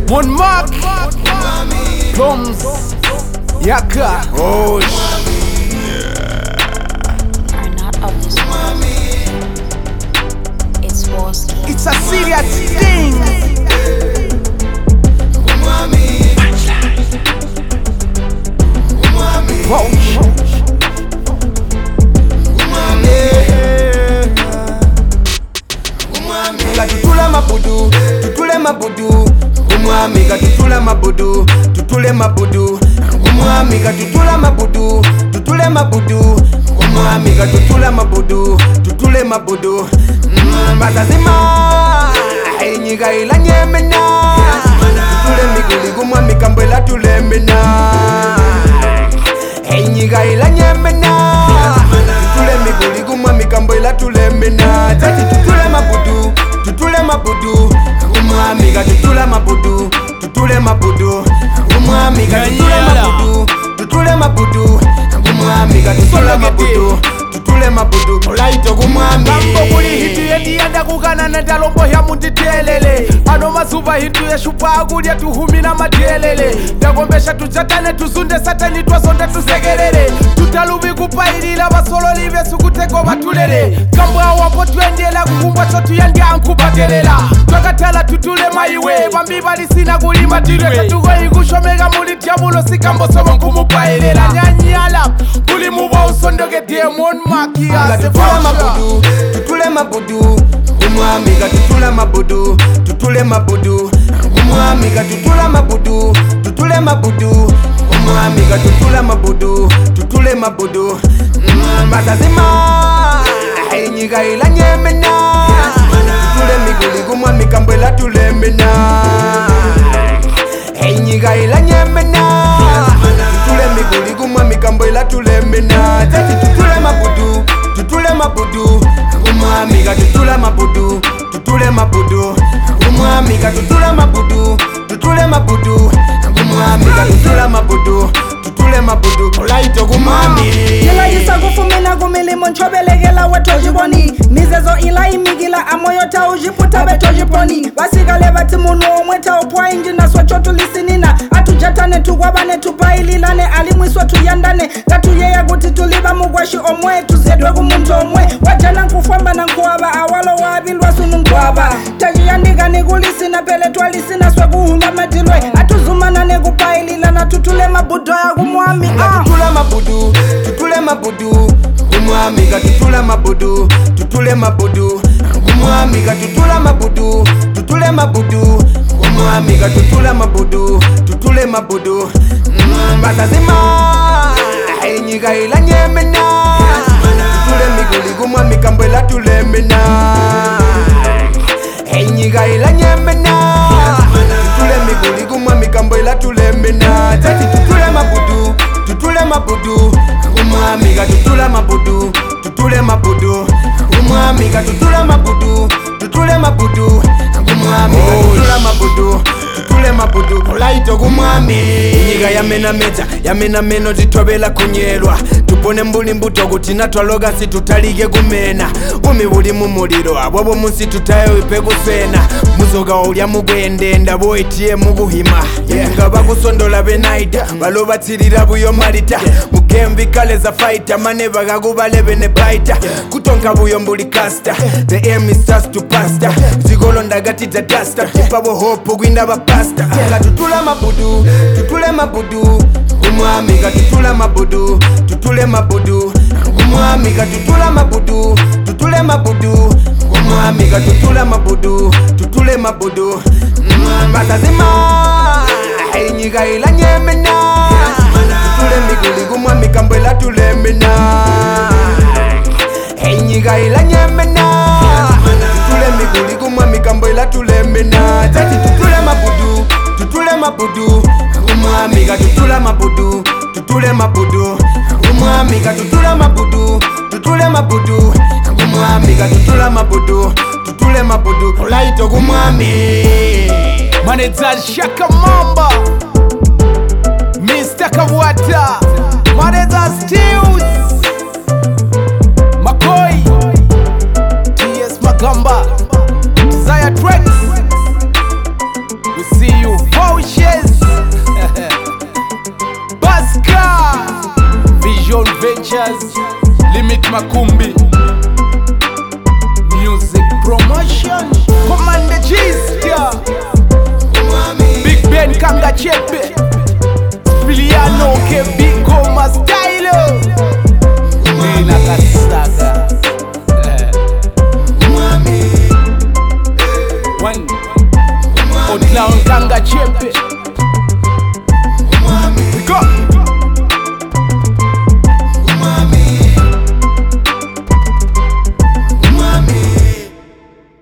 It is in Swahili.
One mark. Drums. Yaka. Oh Are not of this world. It's Warski. It's a serious thing. Tutula mabudu, tutule mabudu. Umwami tutula mabudu, tutule mabudu. Umwami tutula mabudu, tutule mabudu. Umwami tutula mabudu, tutule mabudu. Batazima, enyiga ila nyemena. Tutule miguli gumwami kambwela tulemena. Enyiga ila nyemena. Tutule miguli gumwami kambwela tulemena. Tati tutule mabudu, tutule mabudu. Umwami tutule mabudu, tutule mabudu. Umwami tutule mabudu, tutule mabudu. Umwami tutule mabudu, tutule mabudu. Olaito gumwami Mambo kuli hitu yenda kukana na dalombo ya munditelele. Ano mazuba hitu ya shupa aguli ya tuhumi na matelele. Dagombesha tuchatane tuzunde satani twasonde tusegerele. Tutalubi kupailila basolo libe sukuteko batulele. Kambo wapo tuendela kukumbwa chotu yendi ankupatelela. Twakatala tutule maiwe bambi bali sina kulima tire. Tatugo ikushomega muli tiabulo sikambo somo nkumupailila. Nyanyala kuli muwa usondoge demon makia. Tutule mabudu, tutule mabudu. Umwami tutule mabudu, tutule mabudu. Umwami tutule mabudu, tutule mabudu. Umwami tutule mabudu, tutule mabudu. Batazima, enyiga ila nyemena. Tutule miguli gumwami kambwela tulemena. Enyiga ila nyemena. Tutule miguli gumwami kambwela tulemena. Tati tutule mabudu, tutule mabudu. Umwami tutule mabudu, tutule mabudu. Umwami tutule mabudu, tutule mabudu. Umwami tutule mabudu, tutule mabudu. Olaito gumwami Nila yisa gufumina gumili monchobelegela wetojiboni. Nizezo ila imigila amoyota ujiputa betojiponi. Wasigale bati munu omweta opwa inji na swachotu lisinina. Atujatane tuwabane tupaililane alimwiswa tuyandane. Gatuyeya guti tuliba mugwashi omwe tuzedwe gumuntu omwe. Wajana nkufwamba na nkuwaba awalo wabilwa sunu nkuwaba. Tajiyandiga nigulisina pele twalisina swaguhumba matilwe. Atuzumana negupaililana tutule mabudo ya gumwami. Tutule mabudu, tutule mabudu. Umwami tutule mabudu, tutule mabudu. Umwami tutule mabudu, tutule mabudu. Umwami tutule mabudu, tutule mabudu. Batazima, enyiga ila nyemena. Tutule miguli gumwami kambwela tulemena. Enyiga ila nyemena. Tutule miguli gumwami kambwela tulemena. Tati tutule mabudu, tutule mabudu. Umwami tutule mabudu, tutule mabudu. Umwami tutule mabudu, tutule mabudu. Umwami tutule mabudu, tutule mabudu. Olaito gumwami nyiga yamena meta, yamena meno zitobela kunyelwa. Tupone mbuli mbuto gutina twaloga si tutalige gumena. Umi buli mu muliro abwo munsi tutayo ipe gusena. Muzoga olya mugwende ndabo etie muguhima. Nga bagusondola benaita baloba tirira buyo malita. Mukembi kale za fighter maneva gagubale bene baita. Kutonka buyo mbuli caster. The aim is just to pasta. Zigolo ndagati za duster. Tipabo hope gwinda ba pasta. Tutule mabudu, tutule mabudu. Umwami tutule mabudu, tutule mabudu. Umwami tutule mabudu, tutule mabudu. Umwami tutule mabudu, tutule mabudu. Batazima, enyiga ila nyemena. Tutule miguli gumwami kambwela tulemena. Enyiga ila nyemena. Tutule miguli gumwami kambwela tulemena. Tati tutule mabudu, tutule mabudu. Umwami tutule mabudu, tutule mabudu. Umwami tutule mabudu, tutule mabudu. Umwami tutule mabudu, tutule mabudu. Olaito gumwami Maneza Shaka Mamba, Mr. Kawata, Maneza Stills, McCoy, T.S. Magamba, Zaya Tracks. We see you. makumbi